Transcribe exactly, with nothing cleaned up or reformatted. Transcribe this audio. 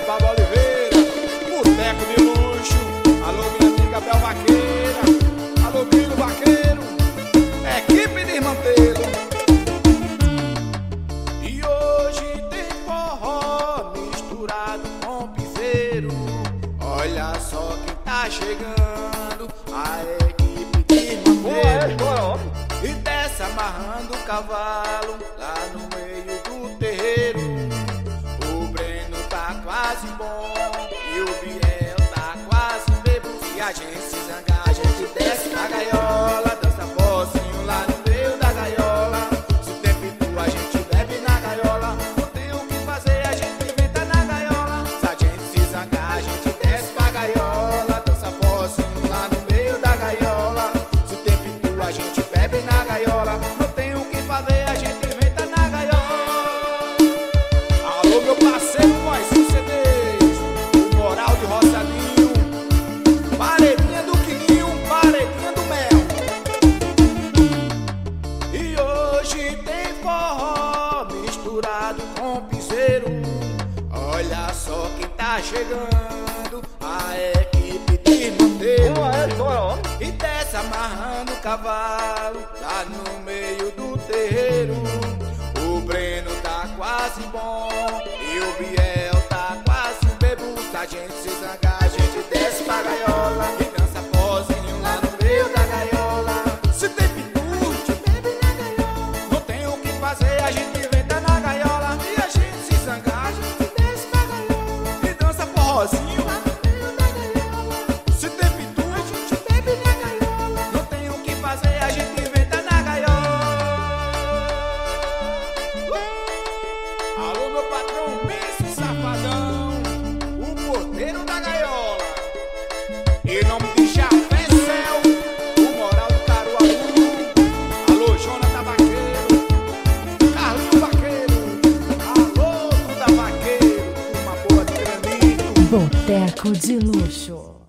Pablo Oliveira, boteco de luxo. Alô, minha amiga Bel Vaqueira. Alô, Grilo Vaqueiro, equipe de Mantelo. E hoje tem forró misturado com piseiro. Olha só quem tá chegando, a equipe de Mantelo. E desce amarrando o cavalo lá no meio do terreiro. O Breno tá quase bom e o Biel tá quase bebo. Se a gente se zangar, a gente desce na gaiola, dança pozinho lá no meio da gaiola. Se tem pitu, a gente bebe na gaiola. Não tem o que fazer, a gente inventa na gaiola. Se a gente se zangar, a gente desce pra gaiola, dança pozinho lá no meio da gaiola. Se tem pitu, a gente bebe na gaiola. Não tem o que fazer, a gente inventa na gaiola. Alô, meu parceiro Moisés C Ds, o Moral de Roçadinho, paredinha do Quininho, paredinha do Mel. E hoje tem forró misturado com piseiro. Olha só quem tá chegando, a equipe de Mantelo. E desce amarrando o cavalo lá no meio do terreiro. O Breno tá quase bom e o Biel tá quase bebo. Se a gente se zangar, a gente desce pra gaiola e dança pozinho lá no meio da gaiola. Se tem pitu, a gente bebe na gaiola. Não tem o que fazer, a gente inventa na gaiola. E a gente se zangar, a gente desce pra gaiola e dança forrozinho lá no meio da gaiola. Se tem pitu, a gente bebe na gaiola. Não tem o que fazer, a gente inventa na gaiola. Alô, meu patrão, Messi Safadão, o porteiro da gaiola. Em nome de Jafé Céu, o Moral do Caruaru. Alô, Jonathan Vaqueiro, Carlinho Vaqueiro. Alô, Duda Vaqueiro, uma boa de granito. Boteco de Luxo.